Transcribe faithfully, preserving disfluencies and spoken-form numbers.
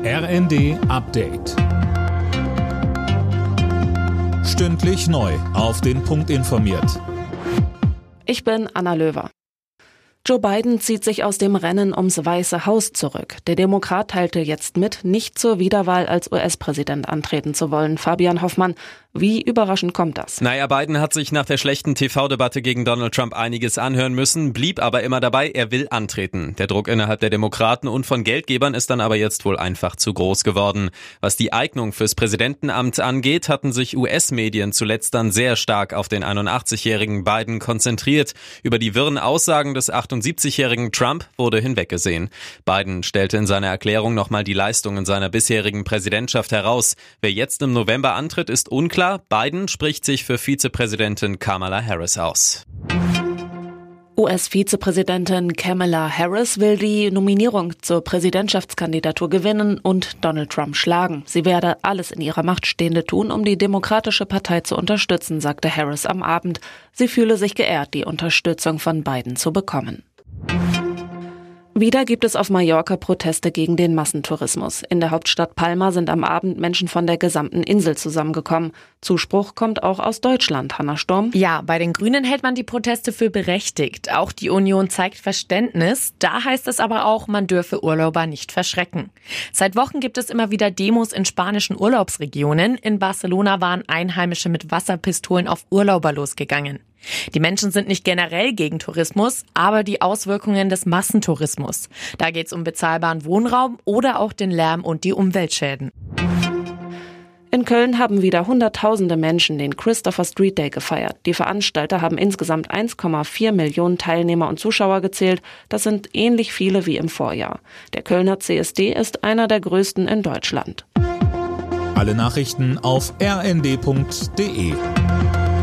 R N D Update. Stündlich neu auf den Punkt informiert. Ich bin Anna Löwer. Joe Biden zieht sich aus dem Rennen ums Weiße Haus zurück. Der Demokrat teilte jetzt mit, nicht zur Wiederwahl als U S-Präsident antreten zu wollen. Fabian Hoffmann, wie überraschend kommt das? Naja, Biden hat sich nach der schlechten T V-Debatte gegen Donald Trump einiges anhören müssen, blieb aber immer dabei, er will antreten. Der Druck innerhalb der Demokraten und von Geldgebern ist dann aber jetzt wohl einfach zu groß geworden. Was die Eignung fürs Präsidentenamt angeht, hatten sich U S-Medien zuletzt dann sehr stark auf den einundachtzigjährigen Biden konzentriert. Über die wirren Aussagen des achtundsiebzigjährigen Trump wurde hinweggesehen. Biden stellte in seiner Erklärung nochmal die Leistungen seiner bisherigen Präsidentschaft heraus. Wer jetzt im November antritt, ist unklar. Biden spricht sich für Vizepräsidentin Kamala Harris aus. U S-Vizepräsidentin Kamala Harris will die Nominierung zur Präsidentschaftskandidatur gewinnen und Donald Trump schlagen. Sie werde alles in ihrer Macht Stehende tun, um die Demokratische Partei zu unterstützen, sagte Harris am Abend. Sie fühle sich geehrt, die Unterstützung von Biden zu bekommen. Wieder gibt es auf Mallorca Proteste gegen den Massentourismus. In der Hauptstadt Palma sind am Abend Menschen von der gesamten Insel zusammengekommen. Zuspruch kommt auch aus Deutschland, Hanna Sturm. Ja, bei den Grünen hält man die Proteste für berechtigt. Auch die Union zeigt Verständnis. Da heißt es aber auch, man dürfe Urlauber nicht verschrecken. Seit Wochen gibt es immer wieder Demos in spanischen Urlaubsregionen. In Barcelona waren Einheimische mit Wasserpistolen auf Urlauber losgegangen. Die Menschen sind nicht generell gegen Tourismus, aber die Auswirkungen des Massentourismus. Da geht es um bezahlbaren Wohnraum oder auch den Lärm und die Umweltschäden. In Köln haben wieder Hunderttausende Menschen den Christopher Street Day gefeiert. Die Veranstalter haben insgesamt eins Komma vier Millionen Teilnehmer und Zuschauer gezählt. Das sind ähnlich viele wie im Vorjahr. Der Kölner C S D ist einer der größten in Deutschland. Alle Nachrichten auf r n d punkt d e.